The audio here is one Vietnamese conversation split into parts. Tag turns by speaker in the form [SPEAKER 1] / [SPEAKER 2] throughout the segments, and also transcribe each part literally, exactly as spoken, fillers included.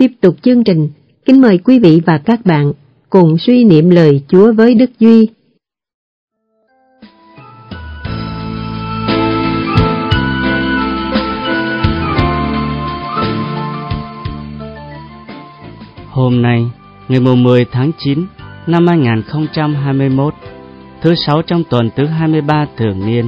[SPEAKER 1] Tiếp tục chương trình, kính mời quý vị và các bạn cùng suy niệm lời Chúa với Đức Duy.
[SPEAKER 2] Hôm nay, ngày mười tháng chín năm hai nghìn không trăm hai mươi mốt, thứ sáu trong tuần thứ hai mươi ba thường niên.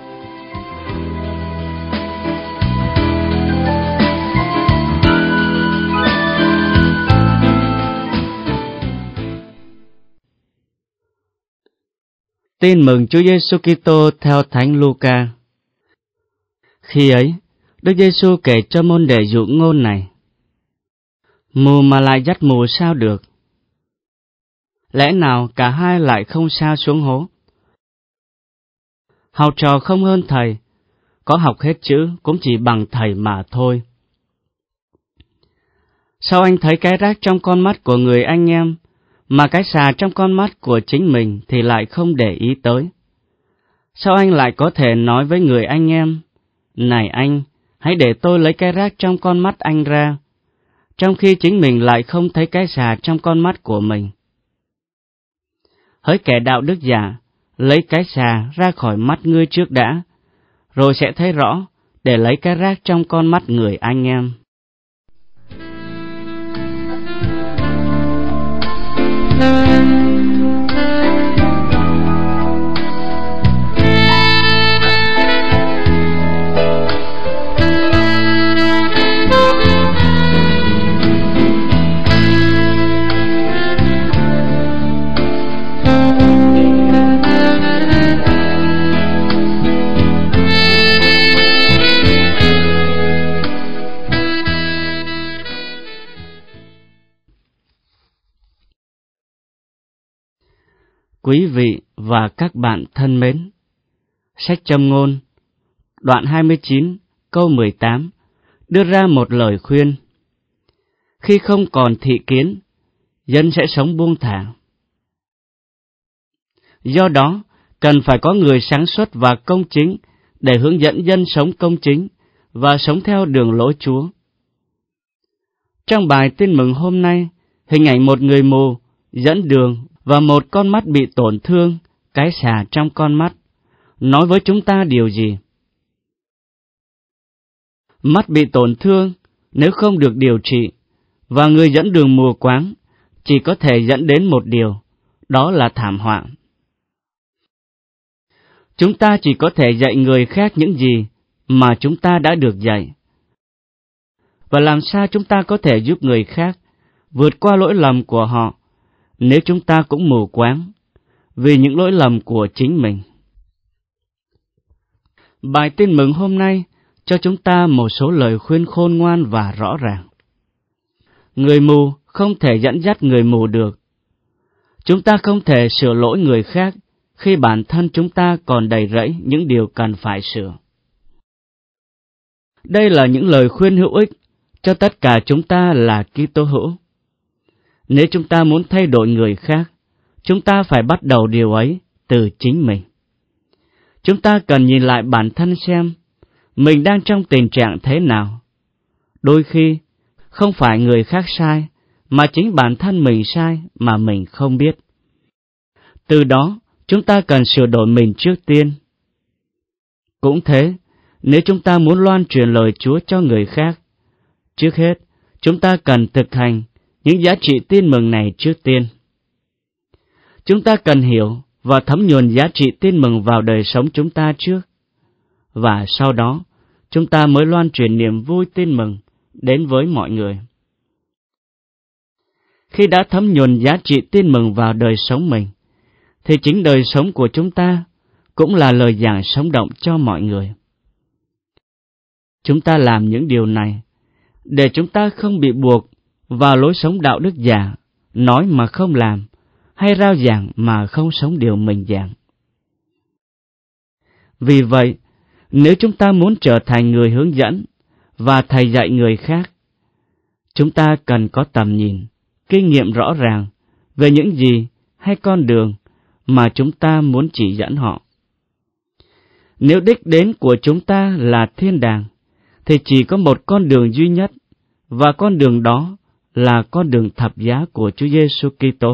[SPEAKER 2] Tin mừng Chúa Giêsu Kitô theo Thánh Luca. Khi ấy, Đức Giêsu kể cho môn đệ dụ ngôn này: Mù mà lại dắt mù sao được? Lẽ nào cả hai lại không sa xuống hố? Học trò không hơn thầy, có học hết chữ cũng chỉ bằng thầy mà thôi. Sao anh thấy cái rác trong con mắt của người anh em, mà cái xà trong con mắt của chính mình thì lại không để ý tới? Sao anh lại có thể nói với người anh em: Này anh, hãy để tôi lấy cái rác trong con mắt anh ra, trong khi chính mình lại không thấy cái xà trong con mắt của mình? Hỡi kẻ đạo đức giả, lấy cái xà ra khỏi mắt ngươi trước đã, rồi sẽ thấy rõ để lấy cái rác trong con mắt người anh em. Quý vị và các bạn thân mến, sách Châm ngôn, đoạn hai mươi chín, câu mười tám, đưa ra một lời khuyên. Khi không còn thị kiến, dân sẽ sống buông thả. Do đó, cần phải có người sáng suốt và công chính để hướng dẫn dân sống công chính và sống theo đường lối Chúa. Trong bài tin mừng hôm nay, hình ảnh một người mù dẫn đường và một con mắt bị tổn thương, cái xà trong con mắt, nói với chúng ta điều gì? Mắt bị tổn thương nếu không được điều trị, và người dẫn đường mù quáng chỉ có thể dẫn đến một điều, đó là thảm họa. Chúng ta chỉ có thể dạy người khác những gì mà chúng ta đã được dạy. Và làm sao chúng ta có thể giúp người khác vượt qua lỗi lầm của họ nếu chúng ta cũng mù quáng vì những lỗi lầm của chính mình? Bài tin mừng hôm nay cho chúng ta một số lời khuyên khôn ngoan và rõ ràng. Người mù không thể dẫn dắt người mù được. Chúng ta không thể sửa lỗi người khác khi bản thân chúng ta còn đầy rẫy những điều cần phải sửa. Đây là những lời khuyên hữu ích cho tất cả chúng ta là Kitô hữu. Nếu chúng ta muốn thay đổi người khác, chúng ta phải bắt đầu điều ấy từ chính mình. Chúng ta cần nhìn lại bản thân xem mình đang trong tình trạng thế nào. Đôi khi, không phải người khác sai, mà chính bản thân mình sai mà mình không biết. Từ đó, chúng ta cần sửa đổi mình trước tiên. Cũng thế, nếu chúng ta muốn loan truyền lời Chúa cho người khác, trước hết, chúng ta cần thực hành những giá trị tin mừng này trước tiên. Chúng ta cần hiểu và thấm nhuần giá trị tin mừng vào đời sống chúng ta trước, và sau đó, chúng ta mới loan truyền niềm vui tin mừng đến với mọi người. Khi đã thấm nhuần giá trị tin mừng vào đời sống mình, thì chính đời sống của chúng ta cũng là lời giảng sống động cho mọi người. Chúng ta làm những điều này để chúng ta không bị buộc vào lối sống đạo đức giả, nói mà không làm, hay rao giảng mà không sống điều mình giảng. Vì vậy, nếu chúng ta muốn trở thành người hướng dẫn và thầy dạy người khác, chúng ta cần có tầm nhìn, kinh nghiệm rõ ràng về những gì hay con đường mà chúng ta muốn chỉ dẫn họ. Nếu đích đến của chúng ta là thiên đàng, thì chỉ có một con đường duy nhất, và con đường đó là con đường thập giá của Chúa Giêsu Kitô.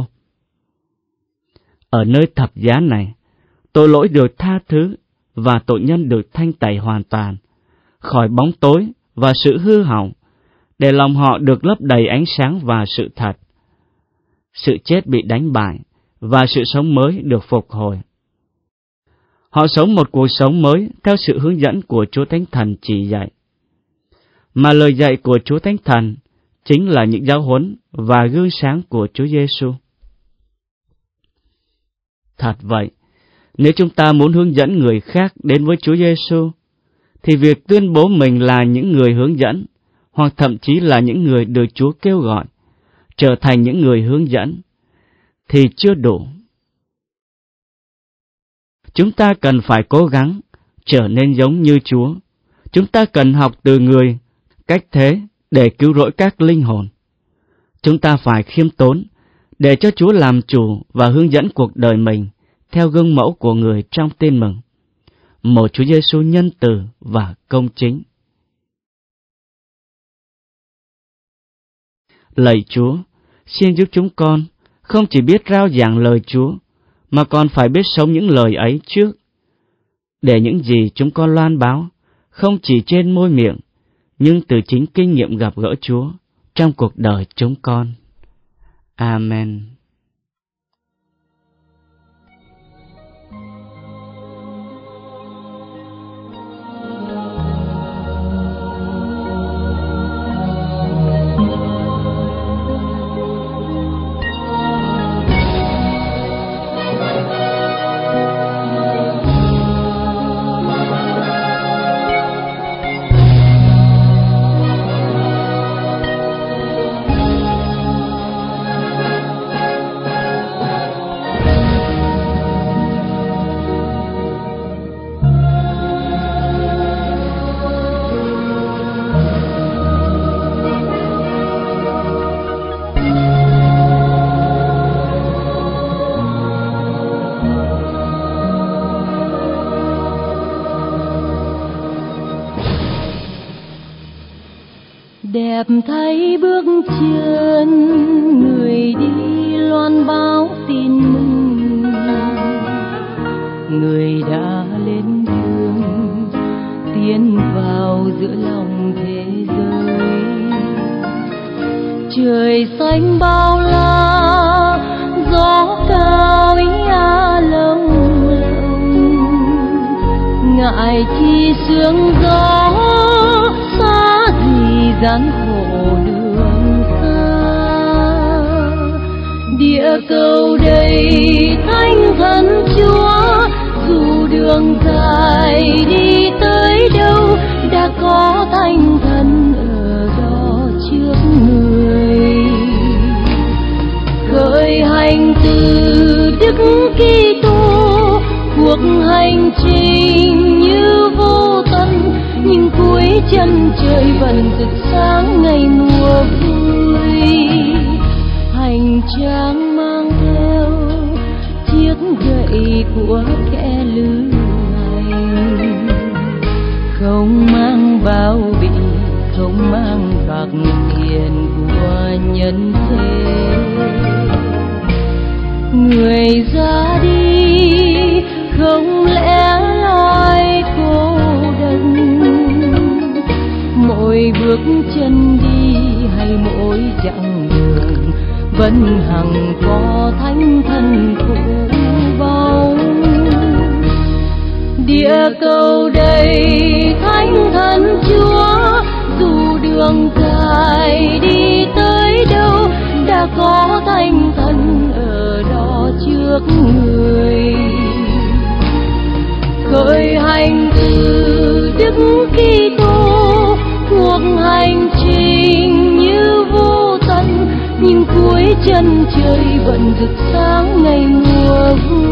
[SPEAKER 2] Ở nơi thập giá này, tội lỗi được tha thứ và tội nhân được thanh tẩy hoàn toàn khỏi bóng tối và sự hư hỏng, để lòng họ được lấp đầy ánh sáng và sự thật. Sự chết bị đánh bại và sự sống mới được phục hồi. Họ sống một cuộc sống mới theo sự hướng dẫn của Chúa Thánh Thần chỉ dạy. Mà lời dạy của Chúa Thánh Thần chính là những giáo huấn và gương sáng của Chúa Giêsu. Thật vậy, nếu chúng ta muốn hướng dẫn người khác đến với Chúa Giêsu, thì việc tuyên bố mình là những người hướng dẫn, hoặc thậm chí là những người được Chúa kêu gọi, trở thành những người hướng dẫn, thì chưa đủ. Chúng ta cần phải cố gắng trở nên giống như Chúa. Chúng ta cần học từ người cách thế để cứu rỗi các linh hồn. Chúng ta phải khiêm tốn để cho Chúa làm chủ và hướng dẫn cuộc đời mình theo gương mẫu của người trong Tin Mừng, một Chúa Giêsu nhân từ và công chính. Lạy Chúa, xin giúp chúng con không chỉ biết rao giảng lời Chúa, mà còn phải biết sống những lời ấy trước, để những gì chúng con loan báo không chỉ trên môi miệng, nhưng từ chính kinh nghiệm gặp gỡ Chúa trong cuộc đời chúng con. Amen.
[SPEAKER 3] Đẹp thay bước chân người đi loan báo tin mừng, người đã lên đường tiến vào giữa lòng thế giới. Trời xanh bao la, gió cao ý a lông lộng, ngại chi sương gió xa gì gian khổ đường xa. Địa cầu đầy thánh thần Chúa, dù đường dài đi tới đâu, đã có thánh thần ở đó trước người. Khởi hành từ Đức Kitô, cuộc hành trình như vô tận, nhưng cuối chân trời vẫn rực sáng ngày mùa vui. Hành trang mang theo chiếc gậy của kẻ lữ hành, không mang bao bì, không mang bạc tiền của nhân thế. Người ra đi không lẽ loi cô đơn, mỗi bước chân đi hay mỗi chặng đường vẫn hằng có thánh thần phụ bóng. Địa cầu đầy thánh thần Chúa, dù đường dài đi tới đâu, đã có thánh thần ở đó trước người. Khởi hành từ Đức Kitô, cuộc hành trình như vô tận, nhưng cuối chân trời vẫn rực sáng ngày mùa vui.